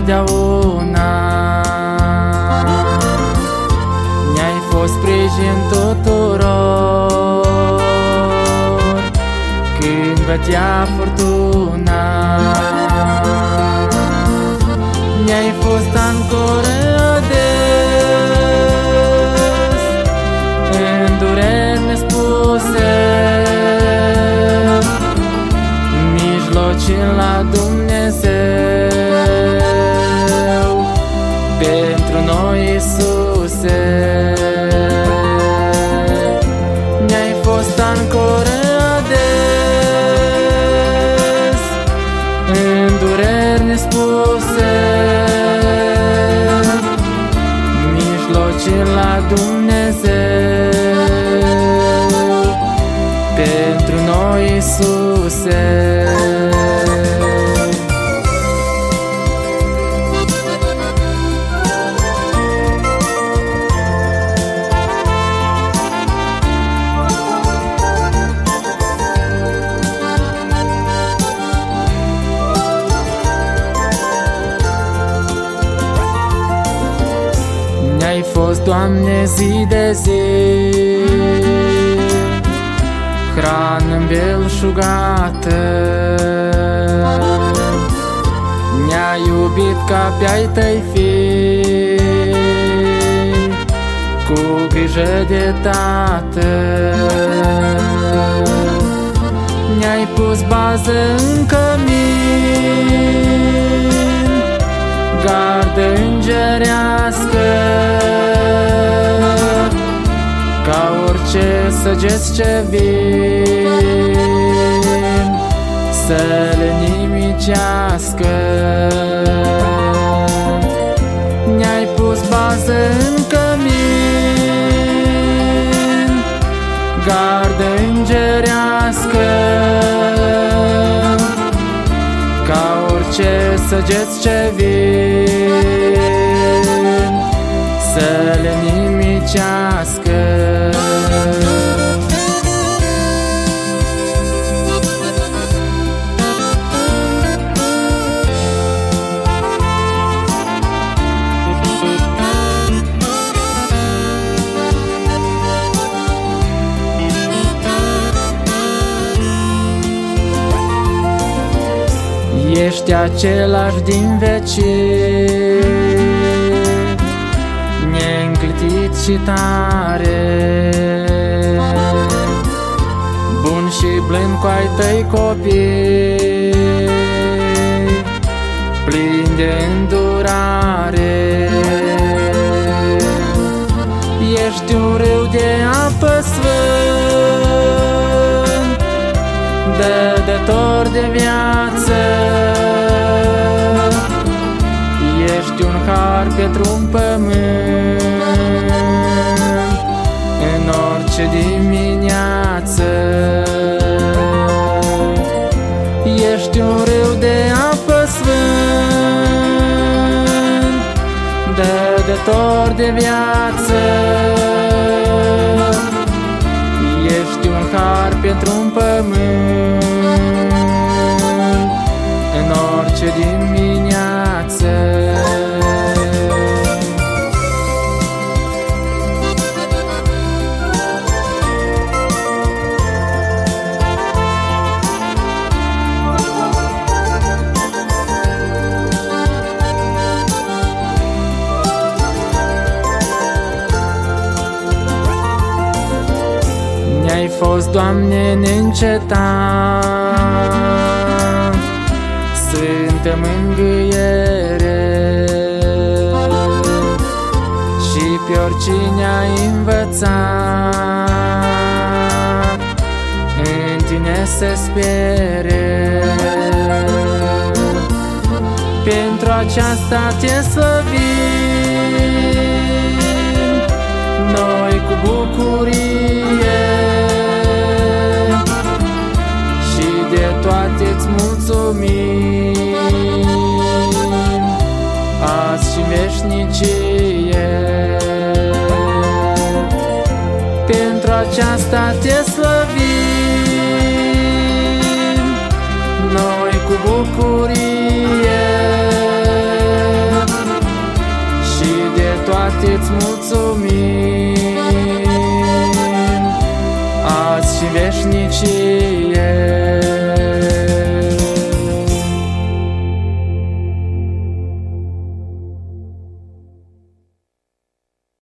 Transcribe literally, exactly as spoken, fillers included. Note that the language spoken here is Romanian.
totdeauna. Ne-ai fost sprijin tuturor când bătea furtuna. Ne-ai fost ancoră des în dureri nespuse, mijlocin la Dumnezeu pentru noi, Iisuse. Ne-ai fost ancoră des în dureri nespuse, mijlocin la Dumnezeu pentru noi, Iisuse. Ne-ai fost, Doamne, zi de zi, hrană îmbelșugată. Ne-ai iubit ca pe-ai tăi fii, cu grijă de tată. Ne-ai pus bază în cămin, gardă îngerească, ca orice săgeți ce vin să le nimicească. Ne-ai pus bază în cămin, gardă îngerească, ca orice săgeți ce vin să le nimicească. Ești același din vecii, neînclitit și tare, bun și blând cu ai tăi copii, plin de îndurare. Ești un râu de apă sfânt, dădător de viață. Ești un har pentru-n pământ în orice dimineață. Ești un râu de apă sfânt, dădător de viață. Ești un har pentru-n pământ în orice dimineață. Ne-ai fost, Doamne, neîncetat, Sfântă mângâiere, și pe oricine ai învățat în tine să spere. Pentru aceasta te slăvim noi cu bucurie, și de toate-ți mulțumim azi și veșnicie. Pentru aceasta te slăvim